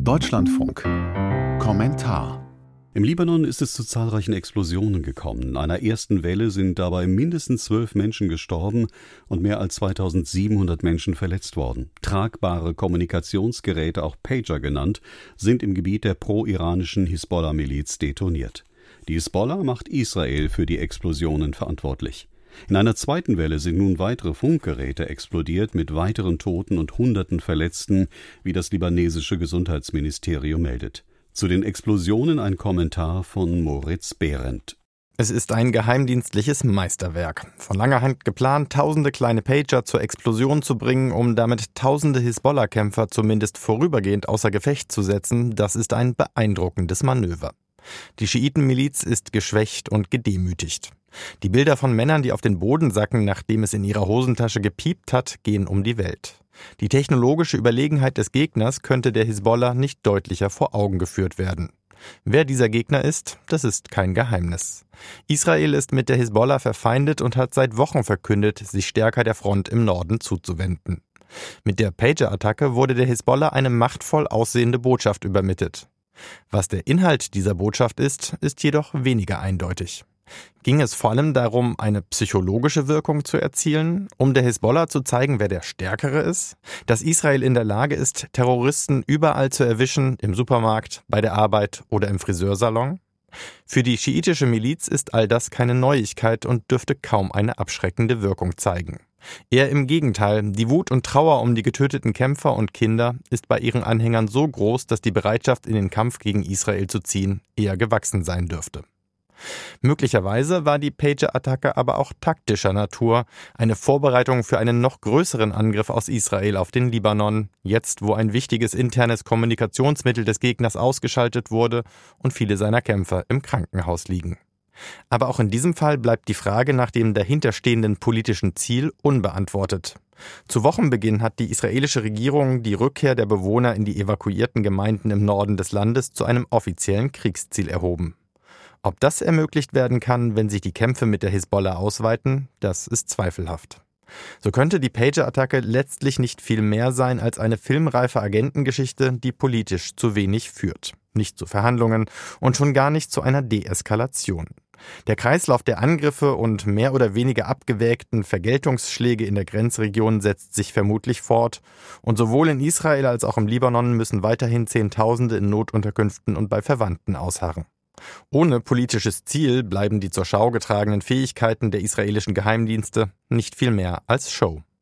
Deutschlandfunk. Kommentar. Im Libanon ist es zu zahlreichen Explosionen gekommen. In einer ersten Welle sind dabei mindestens 12 Menschen gestorben und mehr als 2700 Menschen verletzt worden. Tragbare Kommunikationsgeräte, auch Pager genannt, sind im Gebiet der pro-iranischen Hisbollah-Miliz detoniert. Die Hisbollah macht Israel für die Explosionen verantwortlich. In einer zweiten Welle sind nun weitere Funkgeräte explodiert mit weiteren Toten und Hunderten Verletzten, wie das libanesische Gesundheitsministerium meldet. Zu den Explosionen ein Kommentar von Moritz Behrendt. Es ist ein geheimdienstliches Meisterwerk. Von langer Hand geplant, tausende kleine Pager zur Explosion zu bringen, um damit tausende Hisbollah-Kämpfer zumindest vorübergehend außer Gefecht zu setzen, das ist ein beeindruckendes Manöver. Die Schiitenmiliz ist geschwächt und gedemütigt. Die Bilder von Männern, die auf den Boden sacken, nachdem es in ihrer Hosentasche gepiept hat, gehen um die Welt. Die technologische Überlegenheit des Gegners könnte der Hisbollah nicht deutlicher vor Augen geführt werden. Wer dieser Gegner ist, das ist kein Geheimnis. Israel ist mit der Hisbollah verfeindet und hat seit Wochen verkündet, sich stärker der Front im Norden zuzuwenden. Mit der Pager-Attacke wurde der Hisbollah eine machtvoll aussehende Botschaft übermittelt. Was der Inhalt dieser Botschaft ist jedoch weniger eindeutig. Ging es vor allem darum, eine psychologische Wirkung zu erzielen, um der Hisbollah zu zeigen, wer der Stärkere ist? Dass Israel in der Lage ist, Terroristen überall zu erwischen, im Supermarkt, bei der Arbeit oder im Friseursalon? Für die schiitische Miliz ist all das keine Neuigkeit und dürfte kaum eine abschreckende Wirkung zeigen. Eher im Gegenteil, die Wut und Trauer um die getöteten Kämpfer und Kinder ist bei ihren Anhängern so groß, dass die Bereitschaft, in den Kampf gegen Israel zu ziehen, eher gewachsen sein dürfte. Möglicherweise war die Pager-Attacke aber auch taktischer Natur, eine Vorbereitung für einen noch größeren Angriff aus Israel auf den Libanon, jetzt wo ein wichtiges internes Kommunikationsmittel des Gegners ausgeschaltet wurde und viele seiner Kämpfer im Krankenhaus liegen. Aber auch in diesem Fall bleibt die Frage nach dem dahinterstehenden politischen Ziel unbeantwortet. Zu Wochenbeginn hat die israelische Regierung die Rückkehr der Bewohner in die evakuierten Gemeinden im Norden des Landes zu einem offiziellen Kriegsziel erhoben. Ob das ermöglicht werden kann, wenn sich die Kämpfe mit der Hisbollah ausweiten, das ist zweifelhaft. So könnte die Pager-Attacke letztlich nicht viel mehr sein als eine filmreife Agentengeschichte, die politisch zu wenig führt. Nicht zu Verhandlungen und schon gar nicht zu einer Deeskalation. Der Kreislauf der Angriffe und mehr oder weniger abgewägten Vergeltungsschläge in der Grenzregion setzt sich vermutlich fort und sowohl in Israel als auch im Libanon müssen weiterhin Zehntausende in Notunterkünften und bei Verwandten ausharren. Ohne politisches Ziel bleiben die zur Schau getragenen Fähigkeiten der israelischen Geheimdienste nicht viel mehr als Show.